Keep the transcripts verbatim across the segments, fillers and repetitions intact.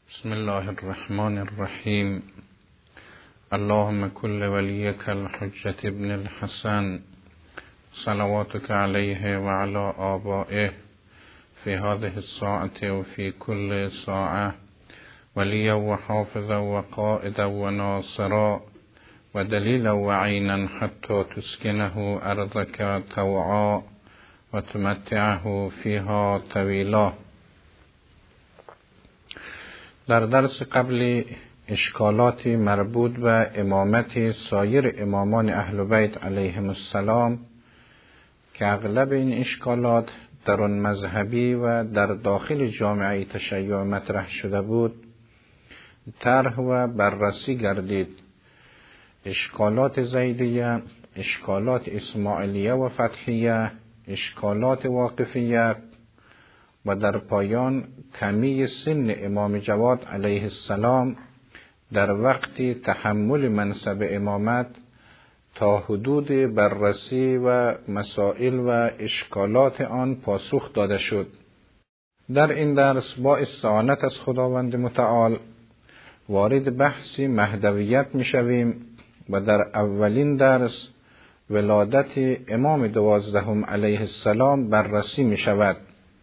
بسم الله الرحمن الرحیم. اللهم كل وليك الحجة ابن الحسن صلواتك عليه وعلى آبائه في هذه الساعة وفي كل ساعة وليا وحافظا وقائدا وناصرا ودليلا وعينا حتى تسكنه أرضك طوعا وتمتعه فيها طويلا. در درس قبلی اشکالاتی مربوط به امامت سایر امامان اهل بیت علیهم السلام که اغلب این اشکالات درون مذهبی و در داخل جامعه تشیع مطرح شده بود طرح و بررسی گردید. اشکالات زیدیه، اشکالات اسماعیلیه و فتحیه، اشکالات واقفیه و در پایان کمی سن امام جواد علیه السلام در وقت تحمل منصب امامت تا حدود بررسی و مسائل و اشکالات آن پاسخ داده شد. در این درس با استعانت از خداوند متعال وارد بحث مهدویت می شویم و در اولین درس ولادت امام دوازدهم علیه السلام بررسی می شود.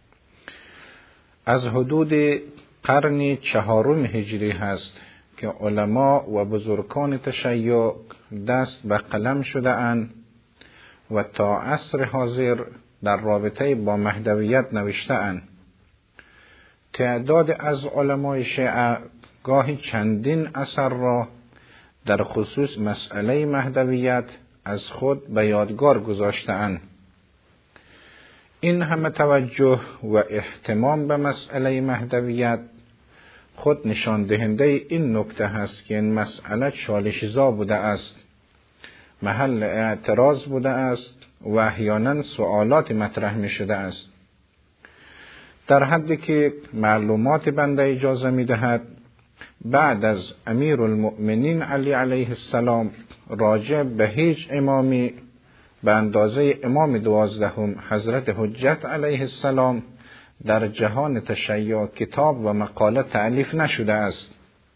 از حدود قرن چهارم هجری هست که علما و بزرگان تشیع دست به قلم شده اند و تا عصر حاضر در رابطه با مهدویت نوشته اند. تعداد از علمای شیعه گاهی چندین اثر را در خصوص مسئله مهدویت از خود به یادگار گذاشته اند. این همه توجه و اهتمام به مسئله مهدویت خود نشان دهنده این نکته است که این مسئله چالش‌زا بوده است، محل اعتراض بوده است و احیانا سوالات مطرح می شده است. در حدی که معلومات بنده اجازه می دهد بعد از امیر المؤمنین علی علیه السلام راجع به هیچ امامی به اندازه امام دوازدهم حضرت حجت علیه السلام در جهان تشیع کتاب و مقاله تألیف نشده است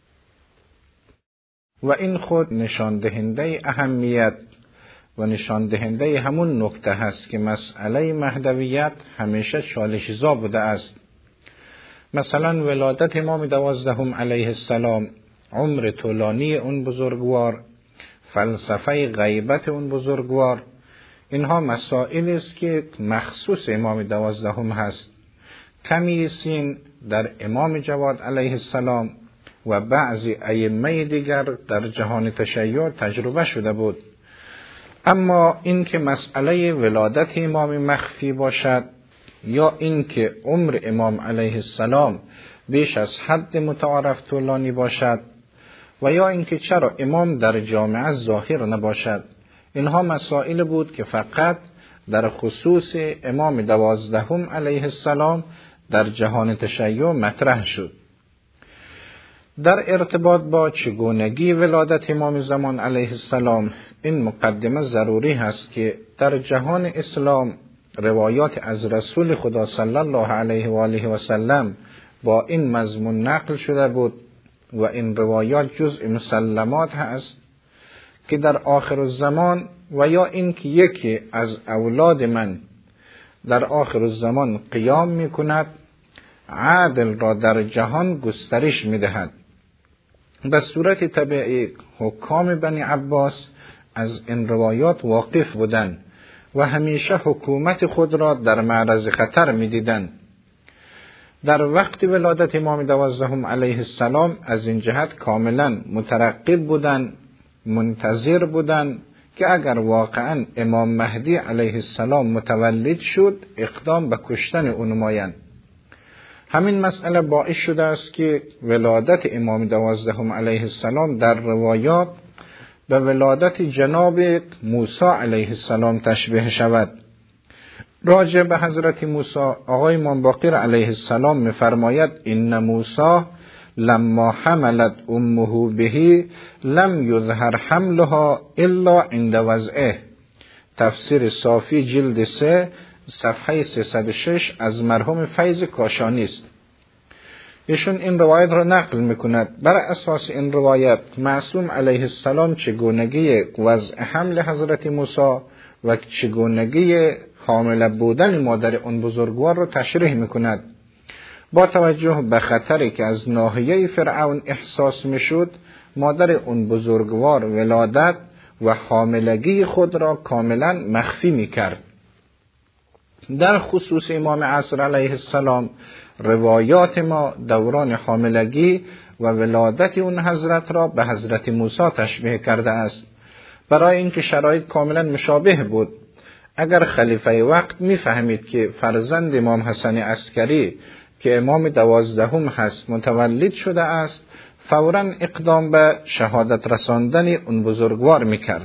و این خود نشان دهنده اهمیت و نشان دهنده همون نکته هست که مسئله مهدویت همیشه چالش‌زا بوده است. مثلا ولادت امام دوازدهم علیه السلام، عمر طولانی اون بزرگوار، فلسفه غیبت اون بزرگوار، اینها مسائل است که مخصوص امام دوازدهم هست. کمی سین در امام جواد علیه السلام و بعضی ائمه دیگر در جهان تشیع تجربه شده بود. اما این که مسئله ولادت امام مخفی باشد یا این که عمر امام علیه السلام بیش از حد متعارف طولانی باشد و یا این که چرا امام در جامعه ظاهر نباشد، اینها مسائل بود که فقط در خصوص امام دوازدهم علیه السلام در جهان تشیع مطرح شد. در ارتباط با چگونگی ولادت امام زمان علیه السلام این مقدمه ضروری هست که در جهان اسلام روایات از رسول خدا صلی الله علیه و آله و سلم با این مضمون نقل شده بود و این روایات جزء مسلمات هست که در آخر الزمان و یا اینکه یکی از اولاد من در آخر الزمان قیام می کند عدل را در جهان گسترش می دهد. به صورت طبیعی حکام بنی عباس از این روایات واقف بودند و همیشه حکومت خود را در معرض خطر می دیدند. در وقت ولادت امام دوازدهم علیه السلام از این جهت کاملا مترقب بودند، منتظر بودند که اگر واقعا امام مهدی علیه السلام متولد شد اقدام به کشتن او نمایند. همین مسئله باعث شده است که ولادت امام دوازدهم علیه السلام در روایات به ولادت جناب موسی علیه السلام تشبیه شود. راجع به حضرت موسی آقای امام باقر علیه السلام می‌فرماید ان موسی لما حملت امه به لم یظهر حملها الا عند وضعه. تفسیر صافی جلد سه صفحه سیصد و شش از مرحوم فیض کاشانی است. ایشون این روایت را نقل میکند. بر اساس این روایت معصوم علیه السلام چگونگی وضع حمل حضرت موسی و چگونگی حامله بودن مادر اون بزرگوار را تشریح میکند. با توجه به خطری که از ناحیه فرعون احساس میشد، مادر اون بزرگوار ولادت و حاملگی خود را کاملا مخفی میکرد. در خصوص امام عصر علیه السلام روایات ما دوران حاملگی و ولادت اون حضرت را به حضرت موسی تشبیه کرده است، برای اینکه شرایط کاملا مشابه بود. اگر خلیفه وقت میفهمید که فرزند امام حسن عسکری که امام دوازدهم هست متولد شده است، فوراً اقدام به شهادت رساندن اون بزرگوار میکرد.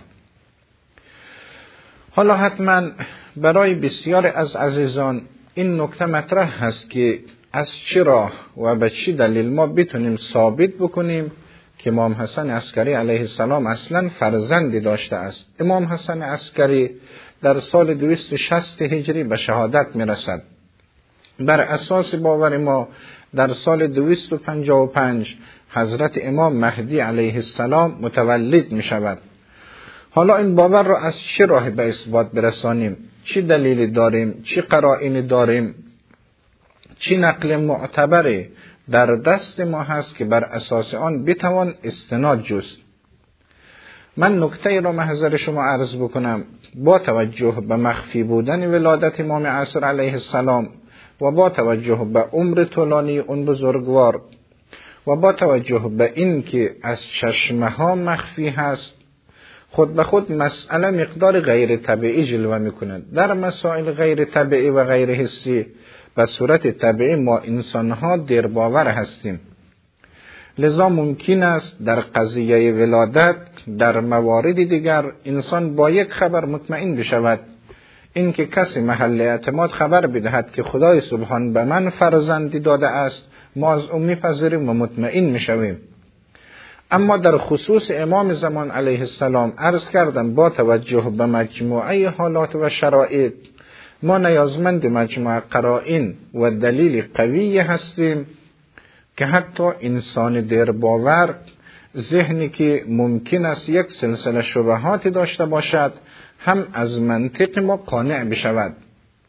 حالا حتما برای بسیار از عزیزان این نکته مطرح هست که از چه راه و به چه دلیل ما بتونیم ثابت بکنیم که امام حسن عسکری علیه السلام اصلا فرزندی داشته است. امام حسن عسکری در سال دویست و شصت هجری به شهادت میرسد. بر اساس باور ما در سال دویست و پنجاه و پنج حضرت امام مهدی علیه السلام متولد می شود. حالا این باور را از چه راه به اثبات برسانیم؟ چه دلیلی داریم؟ چه قرائنی داریم؟ چه نقل معتبری در دست ما هست که بر اساس آن بتوان استناد جست؟ من نکته را محضر شما عرض بکنم. با توجه به مخفی بودن ولادت امام عصر علیه السلام و با توجه به عمر طولانی اون بزرگوار و با توجه به این که از چشمه ها مخفی هست، خود به خود مسئله مقدار غیر طبیعی جلوه میکند. در مسائل غیر طبیعی و غیر حسی به صورت طبیعی ما انسان ها دیر باور هستیم، لذا ممکن است در قضیه ولادت در موارد دیگر انسان با یک خبر مطمئن بشود، این که کسی محل اعتماد خبر بدهد که خدای سبحان به من فرزندی داده است، ما از اون میپذیریم و مطمئن میشویم. اما در خصوص امام زمان علیه السلام عرض کردم با توجه به مجموعه حالات و شرایط ما نیازمند مجموعه قرائن و دلیل قوی هستیم که حتی انسان دیر باور، ذهنی که ممکن است یک سلسله شبهات داشته باشد، هم از منطق ما قانع بشود.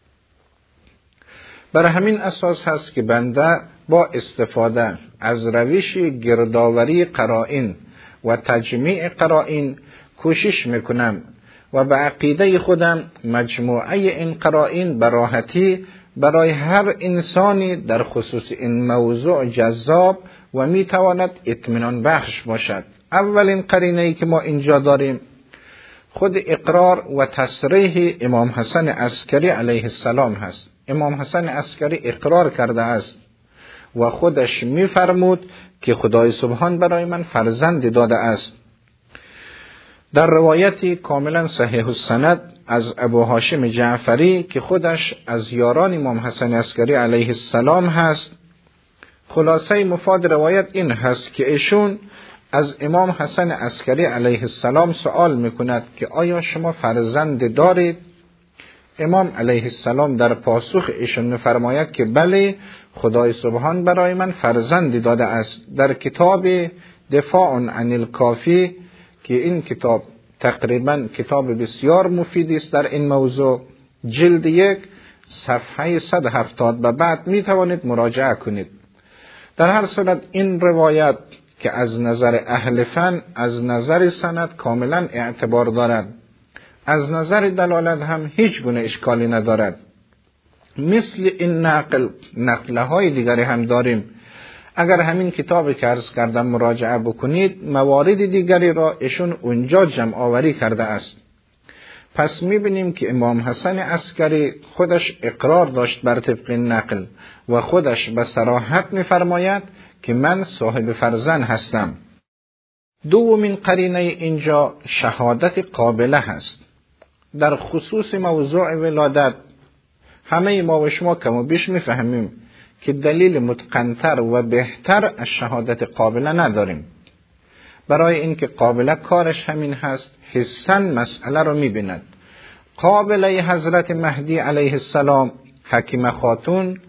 برای همین اساس هست که بنده با استفاده از روش گردآوری قرائن و تجمیع قرائن کوشش میکنم و به عقیده خودم مجموعه این قرائن به راحتی برای هر انسانی در خصوص این موضوع جذاب و میتواند اطمینان بخش باشد. اولین قرینه‌ای که ما اینجا داریم خود اقرار و تصریح امام حسن عسکری علیه السلام هست. امام حسن عسکری اقرار کرده است و خودش میفرمود که خدای سبحان برای من فرزندی داده است. در روایتی کاملا صحیح السند از ابو هاشم جعفری که خودش از یاران امام حسن عسکری علیه السلام هست، خلاصه مفاد روایت این هست که ایشون از امام حسن عسکری علیه السلام سوال میکند که آیا شما فرزند دارید؟ امام علیه السلام در پاسخ ایشون میفرماید که بله، خدای سبحان برای من فرزندی داده است. در کتاب دفاع عن الکافی که این کتاب تقریبا کتاب بسیار مفیدی است در این موضوع، جلد یک صفحه صد و هفتاد به بعد می توانید مراجعه کنید. در هر صورت این روایت که از نظر اهل فن از نظر سند کاملا اعتبار دارد، از نظر دلالت هم هیچ گونه اشکالی ندارد. مثل این نقل نقله های دیگری هم داریم. اگر همین کتابی که عرض کردم مراجعه بکنید، موارد دیگری را ایشون اونجا جمع آوری کرده است. پس میبینیم که امام حسن عسکری خودش اقرار داشت بر طبق نقل و خودش به صراحت میفرماید که من صاحب فرزند هستم. دومین قرینه اینجا شهادت قابله هست. در خصوص موضوع ولادت همه ما و شما کم و بیش میفهمیم که دلیل متقنتر و بهتر از شهادت قابله نداریم. برای اینکه قابله کارش همین هست، حسن مسئله رو میبیند. قابله حضرت مهدی علیه السلام، حکیم خاتون،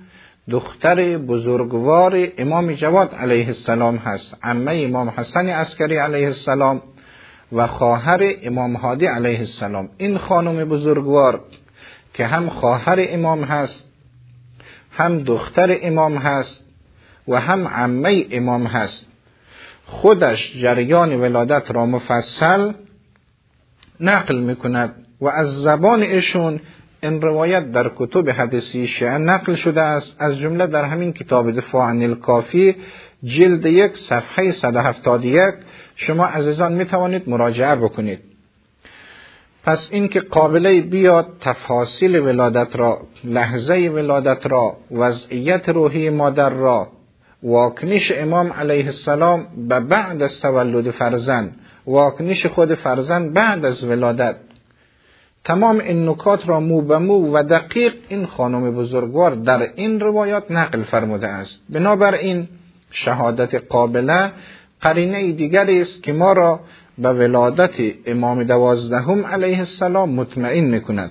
دختر بزرگوار امام جواد علیه السلام هست، عمه امام حسن عسکری علیه السلام و خواهر امام هادی علیه السلام. این خانم بزرگوار که هم خواهر امام هست، هم دختر امام هست و هم عمه امام هست، خودش جریان ولادت را مفصل نقل میکند و از زبان ایشون این روایت در کتب حدیثی شیعه نقل شده است، از جمله در همین کتاب دفاع عن الکافی جلد یک صفحه صد و هفتاد و یک شما عزیزان میتوانید مراجعه بکنید. پس این که قابله بیاد تفاصیل ولادت را، لحظه ولادت را، وضعیت روحی مادر را، واکنش امام علیه السلام به بعد از تولد فرزند، واکنش خود فرزند بعد از ولادت، تمام این نکات را مو به مو و دقیق این خانم بزرگوار در این روایات نقل فرموده است. بنابراین شهادت قابله قرینه دیگری است که ما را به ولادت امام دوازدهم علیه السلام مطمئن میکند.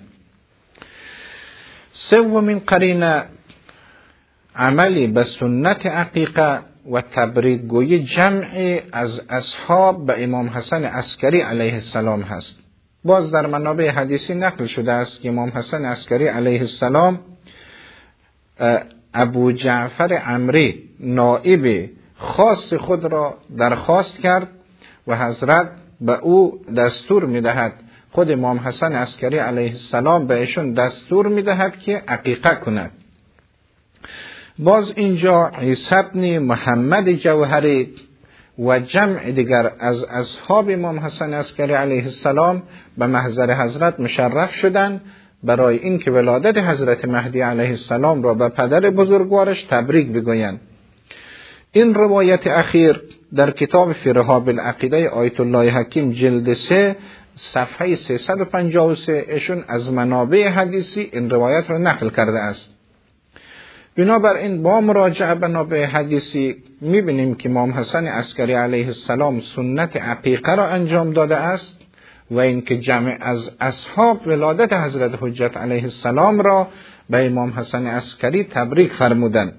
سومین قرینه عملی به سنت عقیقه و تبریک گویی جمعی از اصحاب به امام حسن عسکری علیه السلام هست. باز در منابع حدیثی نقل شده است که امام حسن عسکری علیه السلام ابو جعفر عمری نائب خاص خود را درخواست کرد و حضرت به او دستور میدهد، خود امام حسن عسکری علیه السلام به ایشون دستور میدهد که عقیقه کند. باز اینجا عیسی بن محمد جوهری و جمع دیگر از اصحاب امام حسن عسکری علیه السلام به محضر حضرت مشرف شدند برای اینکه ولادت حضرت مهدی علیه السلام را به پدر بزرگوارش تبریک بگویند. این روایت اخیر در کتاب فی رحاب العقیده آیت الله حکیم جلد سه صفحه سیصد و پنجاه و سه ایشون از منابع حدیثی این روایت را نقل کرده است. بنابراین با مراجعه به منابع حدیثی میبینیم که امام حسن عسکری علیه السلام سنت عقیقه را انجام داده است و اینکه جمع از اصحاب ولادت حضرت حجت علیه السلام را به امام حسن عسکری تبریک فرمودند.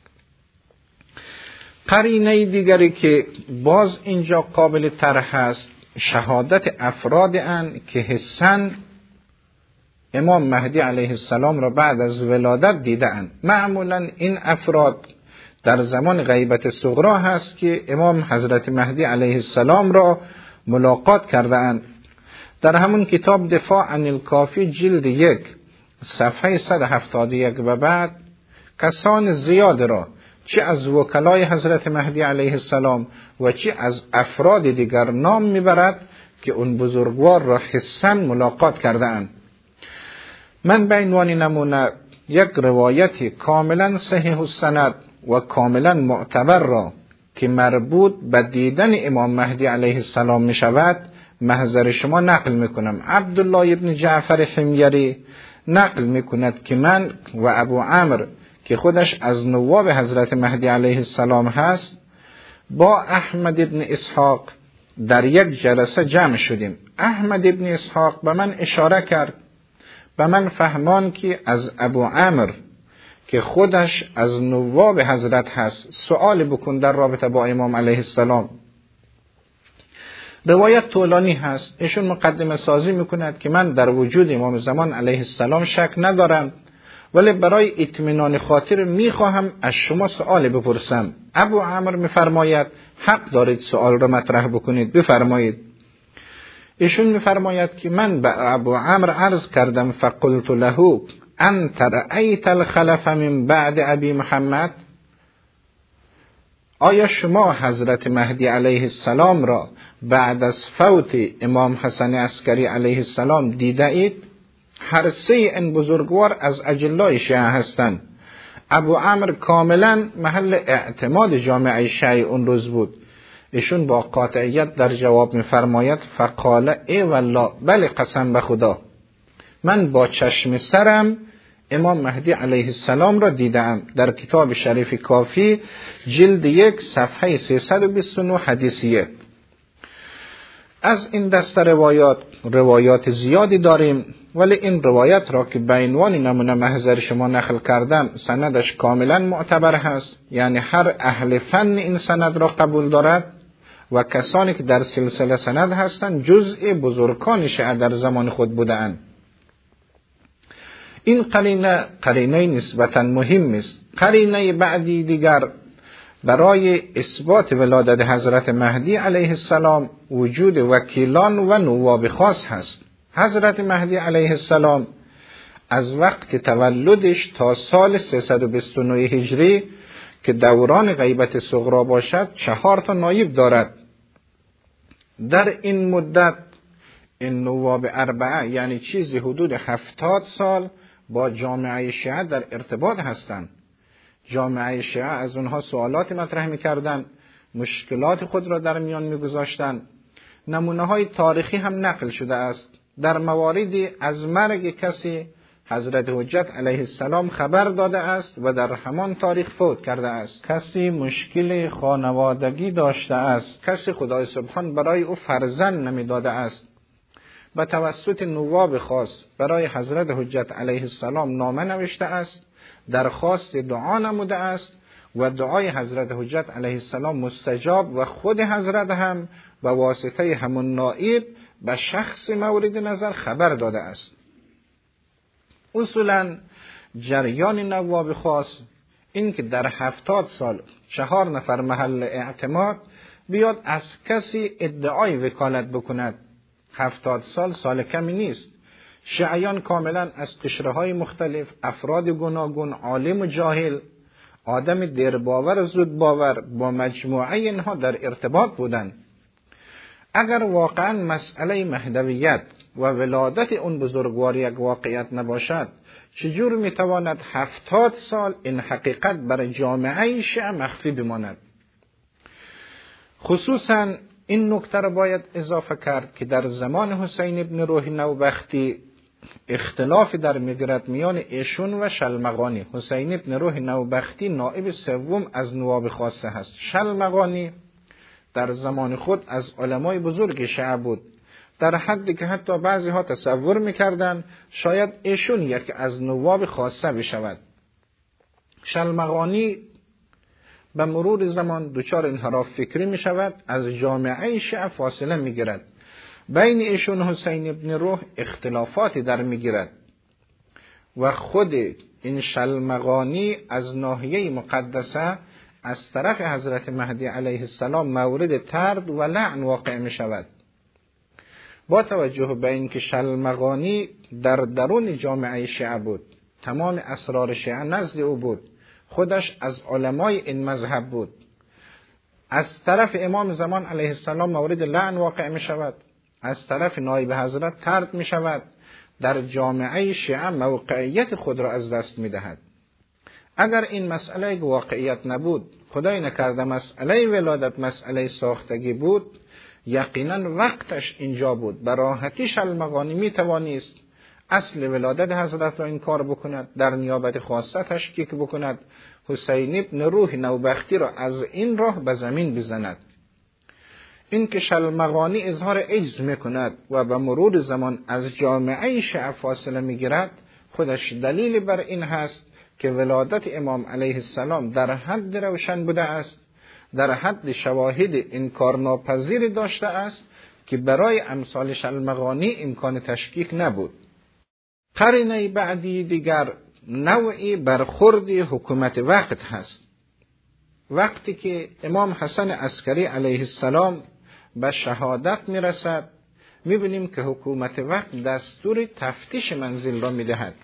قرینه دیگری که باز اینجا قابل طرح است شهادت افراد ان که حسن امام مهدی علیه السلام را بعد از ولادت دیده اند. معمولا این افراد در زمان غیبت صغری هست که امام حضرت مهدی علیه السلام را ملاقات کرده اند. در همون کتاب دفاع عن الکافی جلد یک صفحه صد و هفتاد و یک و بعد کسان زیاد را چه از وکلای حضرت مهدی علیه السلام و چه از افراد دیگر نام میبرد که اون بزرگوار را حسن ملاقات کرده اند. من به عنوان نمونه یک روایت کاملا صحیح السند و کاملا معتبر را که مربوط به دیدن امام مهدی علیه السلام می شود محضر شما نقل می کنم. عبدالله ابن جعفر حمیری نقل می کند که من و ابو عمرو که خودش از نواب حضرت مهدی علیه السلام هست با احمد ابن اسحاق در یک جلسه جمع شدیم. احمد ابن اسحاق به من اشاره کرد، به من فهمان که از ابو عمرو که خودش از نواب حضرت هست سؤال بکن در رابطه با امام علیه السلام. روایت طولانی هست. ایشون مقدمه سازی میکند که من در وجود امام زمان علیه السلام شک ندارم، ولی برای اطمینان خاطر میخواهم از شما سؤال بپرسم. ابو عمرو میفرماید حق دارید سؤال را مطرح بکنید، بفرمایید. ایشون میفرماید که من به ابو عمرو عرض کردم فقلت له انت رأیت الخلف من بعد ابی محمد، آیا شما حضرت مهدی علیه السلام را بعد از فوت امام حسن عسکری علیه السلام دیده اید؟ هر سه این بزرگوار از اجلای شیعه هستند. ابو عمرو کاملا محل اعتماد جامعه شیعه اون روز بود. ایشون با قاطعیت در جواب میفرماید فقال ای والله، بله قسم به خدا من با چشم سرم امام مهدی علیه السلام را دیدم. در کتاب شریف کافی جلد یک صفحه سیصد و بیست و نه حدیثیه. از این دسته روایات روایات زیادی داریم، ولی این روایت را که به عنوان نمونه محضر شما نقل کردم سندش کاملا معتبر هست، یعنی هر اهل فن این سند را قبول دارد و کسانی که در سلسله سند هستند جزء بزرگان شیعه در زمان خود بودند. این قرینه قرینه نسبتا مهم است. قرینه بعدی دیگر برای اثبات ولادت حضرت مهدی علیه السلام وجود وکیلان و نواب خاص هست. حضرت مهدی علیه السلام از وقت تولدش تا سال سیصد و بیست و نه هجری که دوران غیبت صغرا باشد چهار تا نایب دارد. در این مدت این نواب اربعه یعنی چیزی حدود هفتاد سال با جامعه شیعه در ارتباط هستند. جامعه شیعه از اونها سوالات مطرح می‌کردند، مشکلات خود را در میان می‌گذاشتند. نمونه‌های تاریخی هم نقل شده است. در مواردی از مرگ کسی حضرت حجت علیه السلام خبر داده است و در همان تاریخ فوت کرده است. کسی مشکل خانوادگی داشته است، کسی خدای سبحان برای او فرزند نمی‌داده است، به توسط نواب خاص برای حضرت حجت علیه السلام نامه نوشته است، درخواست دعا نموده است و دعای حضرت حجت علیه السلام مستجاب و خود حضرت هم به واسطه همون نائب به شخص مورد نظر خبر داده است. اصولا جریان نواب خاص این که در هفتاد سال چهار نفر محل اعتماد بیاد از کسی ادعای وکالت بکند، هفتاد سال سال کمی نیست. شیعیان کاملا از قشرهای مختلف، افراد گوناگون، عالم و جاهل، آدم دیر باور و زود باور با مجموعه اینها در ارتباط بودند. اگر واقعا مسئله مهدویت و ولادت اون بزرگواری یک واقعیت نباشد، چجور میتواند هفتاد سال این حقیقت برای جامعه شیعه مخفی بماند؟ خصوصا این نکته را باید اضافه کرد که در زمان حسین ابن روح نوبختی اختلاف در میگرد میان ایشون و شلمغانی. حسین ابن روح نوبختی نائب سوم از نواب خاصه هست. شلمغانی در زمان خود از علمای بزرگ شیعه بود، در حدی که حتی بعضی ها تصور میکردند شاید ایشون یک از نواب خاصه بشود. شلمغانی به مرور زمان دچار انحراف فکری می شود، از جامعه شیعه فاصله می گیرد. بین ایشون حسین ابن روح اختلافاتی در می گیرد و خود این شلمغانی از ناحیه مقدسه از طرف حضرت مهدی علیه السلام مورد طرد و لعن واقع می شود. با توجه به اینکه شلمغانی در درون جامعه شیعه بود، تمام اسرار شیعه نزد او بود، خودش از علمای این مذهب بود، از طرف امام زمان علیه السلام مورد لعن واقع می شود، از طرف نایب حضرت طرد می شود، در جامعه شیعه موقعیت خود را از دست می دهد. اگر این مسئله واقعیت نبود، خدای نکرده مسئله ولادت مسئله ساختگی بود، یقینا وقتش اینجا بود. به راحتی شلمغانی می توانست اصل ولادت حضرت را انکار بکند، در نیابت خاصه تشکیک بکند، حسین ابن روح نوبختی را از این راه به زمین بزند. این که شلمغانی اظهار عجز میکند و به مرور زمان از جامعه شیعه فاصله میگیرد، خودش دلیل بر این هست که ولادت امام علیه السلام در حد روشن بوده است، در حد شواهد انکار ناپذیر داشته است که برای امثال شلمغانی امکان تشکیک نبود. قرینه بعدی دیگر نوعی برخورد حکومت وقت هست. وقتی که امام حسن عسکری علیه السلام به شهادت میرسد، میبینیم که حکومت وقت دستور تفتیش منزل را میدهد.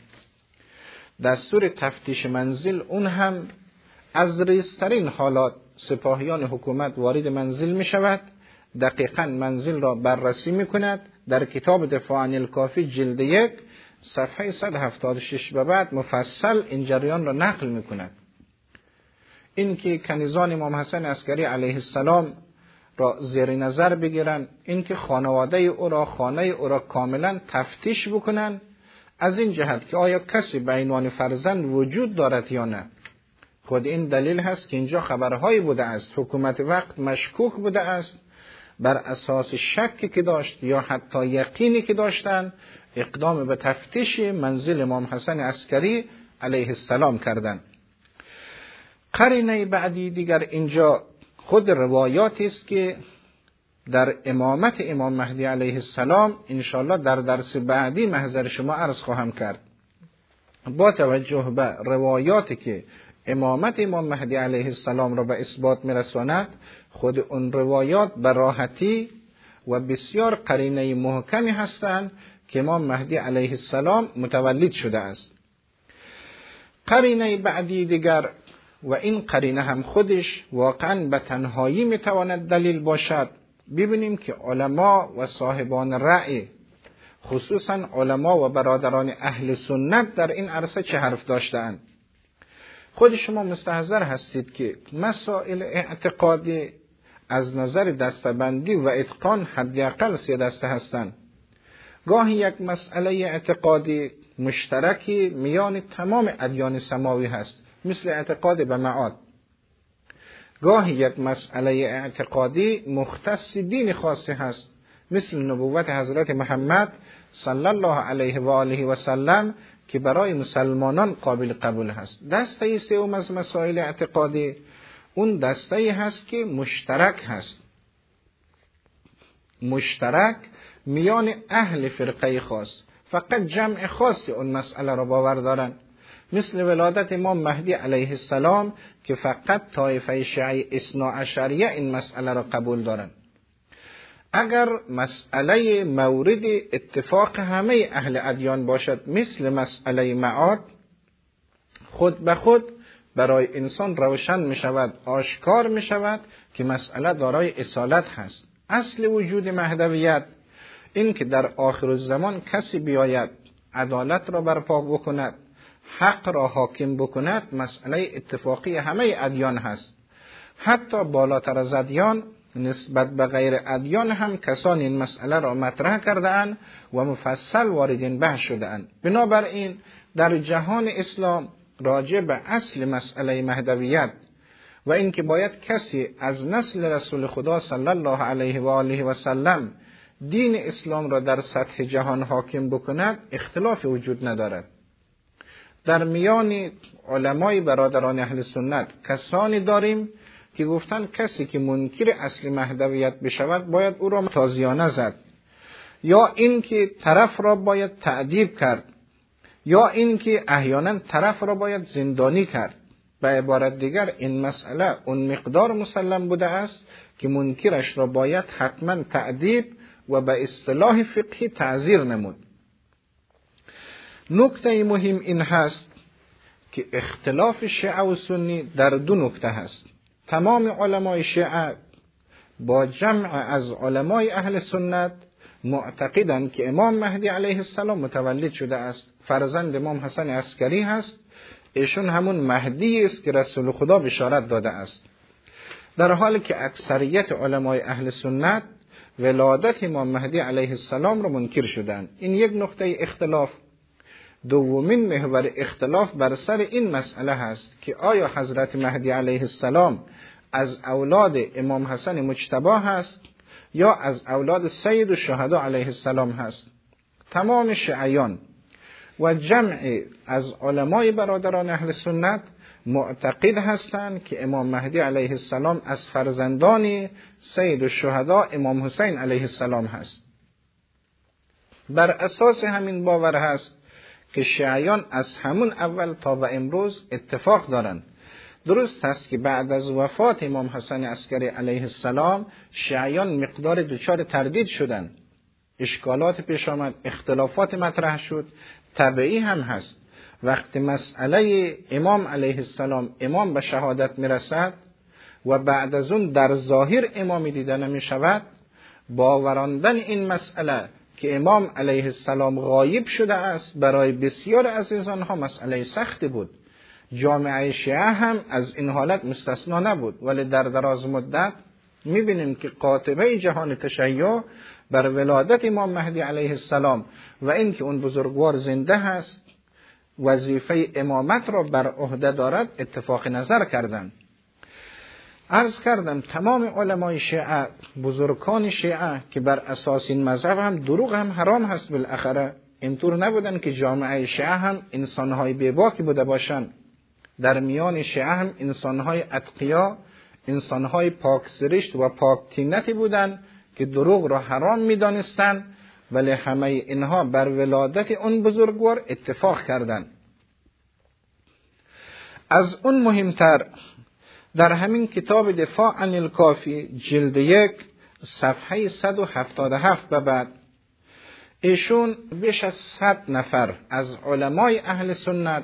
دستور تفتیش منزل اون هم از ریزترین حالات سپاهیان حکومت وارد منزل میشود، دقیقاً منزل را بررسی میکند. در کتاب دفاع عن الکافی جلد یک صفحه صد و هفتاد و شش به بعد مفصل این جریان را نقل میکند. این که کنیزان امام حسن عسکری علیه السلام را زیر نظر بگیرند، این که خانواده او را خانه او را کاملا تفتیش بکنند، از این جهت که آیا کسی به عنوان فرزند وجود دارد یا نه. خود این دلیل هست که اینجا خبرهایی بوده است، حکومت وقت مشکوک بوده است بر اساس شکی که داشت یا حتی یقینی که داشتن اقدام به تفتیش منزل امام حسن عسکری علیه السلام کردند. قرینه بعدی دیگر اینجا خود روایاتی است که در امامت امام مهدی علیه السلام انشاءالله در درس بعدی محضر شما عرض خواهم کرد. با توجه به روایاتی که امامت امام مهدی علیه السلام را به اثبات میرساند، خود اون روایات به راحتی و بسیار قرینه محکمی هستند که امام مهدی علیه السلام متولد شده است. قرینه بعدی دیگر و این قرینه هم خودش واقعا به تنهایی میتواند دلیل باشد. ببینیم که علما و صاحبان رأی، خصوصا علما و برادران اهل سنت در این عرصه چه حرف داشتند. خود شما مستحضر هستید که مسائل اعتقادی از نظر دستبندی و اتقان حداقل سه دسته هستند. گاهی یک مسئله اعتقادی مشترکی میان تمام ادیان سماوی هست، مثل اعتقاد به معاد. گاهی یک مسئله اعتقادی مختص دین خاصی هست، مثل نبوت حضرت محمد صلی الله علیه و آله و سلم که برای مسلمانان قابل قبول هست. دسته سوم از مسائل اعتقادی اون دسته هست که مشترک هست، مشترک میان اهل فرقه خاص، فقط جمع خاصی اون مسئله را باور دارن، مثل ولادت امام مهدی علیه السلام که فقط طایفه شیعه اثنا عشریه این مسئله را قبول دارن. اگر مسئله مورد اتفاق همه اهل ادیان باشد، مثل مسئله معاد، خود به خود برای انسان روشن می شود، آشکار می شود که مسئله دارای اصالت هست. اصل وجود مهدویت این که در آخر الزمان کسی بیاید عدالت را برپا بکند، حق را حاکم بکند، مسئله اتفاقی همه ادیان هست. حتی بالاتر از ادیان نسبت به غیر ادیان هم کسان این مسئله را مطرح کرده‌اند و مفصل وارد این بحث شده‌اند. بنابراین در جهان اسلام راجع به اصل مسئله مهدویت و اینکه باید کسی از نسل رسول خدا صلی الله علیه و آله و سلم دین اسلام را در سطح جهان حاکم بکند اختلاف وجود ندارد. در میان علمای برادران اهل سنت کسانی داریم که گفتن کسی که منکر اصل مهدویت بشود باید او را تازیانه زد، یا اینکه طرف را باید تعذیب کرد، یا اینکه احیانا طرف را باید زندانی کرد. به عبارت دیگر این مسئله اون مقدار مسلم بوده است که منکرش را باید حتما تعذیب و به اصطلاح فقهی تعزیر نمود. نکته مهم این هست که اختلاف شیعه و سنی در دو نکته هست. تمام علمای شیعه با جمع از علمای اهل سنت معتقدند که امام مهدی علیه السلام متولد شده است، فرزند امام حسن عسکری هست، ایشون همون مهدی است که رسول خدا بشارت داده است. در حالی که اکثریت علمای اهل سنت ولادت امام مهدی علیه السلام را منکر شدند. این یک نقطه اختلاف. دومین محور اختلاف بر سر این مسئله هست که آیا حضرت مهدی علیه السلام از اولاد امام حسن مجتبی هست یا از اولاد سید الشهدا علیه السلام هست. تمام شیعیان و جمع از علمای برادران اهل سنت معتقد هستند که امام مهدی علیه السلام از فرزندان سید الشهدا امام حسین علیه السلام هست. بر اساس همین باور هست که شیعیان از همون اول تا به امروز اتفاق دارند. درست است که بعد از وفات امام حسن عسکری علیه السلام شیعیان مقدار دچار تردید شدند، اشکالات پیش آمد، اختلافات مطرح شد. طبیعی هم هست وقتی مسئله امام علیه السلام امام به شهادت میرسد و بعد از اون در ظاهر امامی دیده نمی شود، باوراندن این مسئله که امام علیه السلام غایب شده است برای بسیار از آنها مسئله سختی بود. جامعه شیعه هم از این حالت مستثنا نبود، ولی در دراز مدت میبینیم که قاطبه جهان تشیع بر ولادت امام مهدی علیه السلام و اینکه اون بزرگوار زنده هست وظیفه امامت را بر عهده دارد اتفاق نظر کردند. عرض کردم تمام علمای شیعه، بزرگان شیعه که بر اساس این مذهب هم دروغ هم حرام هست بالاخره، اینطور نبودن که جامعه شیعه هم انسانهای بیباکی بوده باشند. در میان شیعه هم انسانهای اتقیا، انسانهای پاک سرشت و پاک طینتی بودند که دروغ را حرام می‌دانستند، ولی همه اینها بر ولادت اون بزرگوار اتفاق کردند. از اون مهمتر در همین کتاب دفاع عن الکافی جلد یک صفحه صد و هفتاد و هفت به بعد ایشون بیش از صد نفر از علمای اهل سنت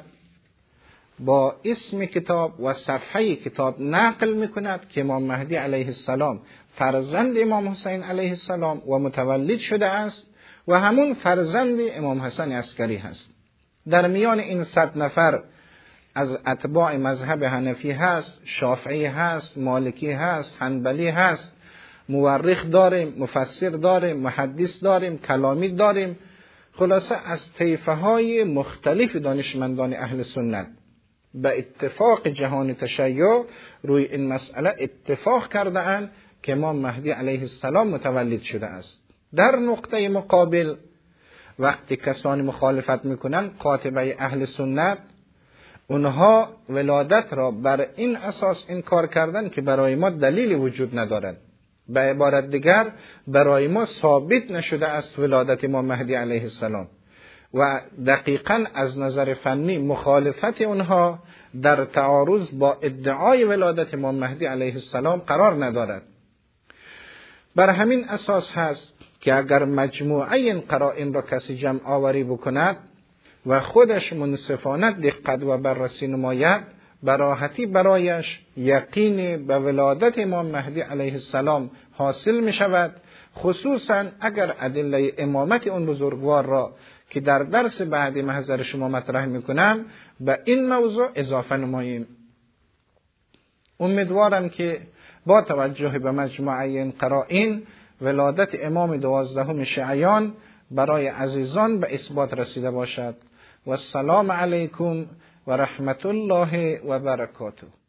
با اسم کتاب و صفحه کتاب نقل میکند که امام مهدی علیه السلام فرزند امام حسین علیه السلام و متولد شده است و همون فرزند امام حسن عسکری هست. در میان این صد نفر از اتباع مذهب حنفی هست، شافعی هست، مالکی هست، حنبلی هست، مورخ داریم، مفسر داریم، محدث داریم، کلامی داریم، خلاصه از طیفه های مختلف دانشمندان اهل سنت. به اتفاق جهان تشیع روی این مسئله اتفاق کرده اند که امام مهدی علیه السلام متولد شده است. در نقطه مقابل وقتی کسانی مخالفت میکنن قاطبه اهل سنت، اونها ولادت را بر این اساس انکار کردن که برای ما دلیلی وجود ندارد. به عبارت دیگر برای ما ثابت نشده است ولادت امام مهدی علیه السلام و دقیقاً از نظر فنی مخالفت اونها در تعارض با ادعای ولادت امام مهدی علیه السلام قرار ندارد. بر همین اساس هست که اگر مجموعه این قرائن را کسی جمع آوری بکند و خودش منصفانه دقت و بررسی نماید، براحتی برایش یقین به ولادت امام مهدی علیه السلام حاصل می شود، خصوصا اگر ادله امامت اون بزرگوار را که در درس بعدی محضر شما مطرح می کنم به این موضوع اضافه نماییم. امیدوارم که با توجه به مجموعه این قرائن ولادت امام دوازدهم شیعیان برای عزیزان به اثبات رسیده باشد. و السلام علیکم و رحمت الله و برکاته.